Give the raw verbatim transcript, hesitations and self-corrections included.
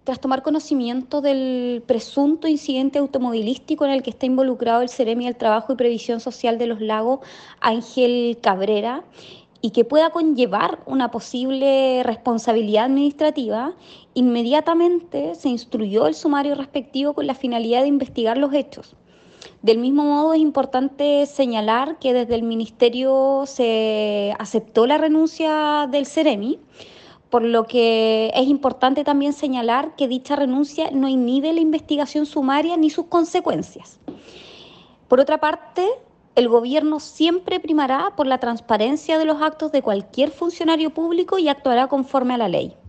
Tras tomar conocimiento del presunto incidente automovilístico en el que está involucrado el Ceremi del Trabajo y Previsión Social de los Lagos, Ángel Cabrera, y que pueda conllevar una posible responsabilidad administrativa, inmediatamente se instruyó el sumario respectivo con la finalidad de investigar los hechos. Del mismo modo, es importante señalar que desde el Ministerio se aceptó la renuncia del Ceremi, por lo que es importante también señalar que dicha renuncia no inhibe la investigación sumaria ni sus consecuencias. Por otra parte, el gobierno siempre primará por la transparencia de los actos de cualquier funcionario público y actuará conforme a la ley.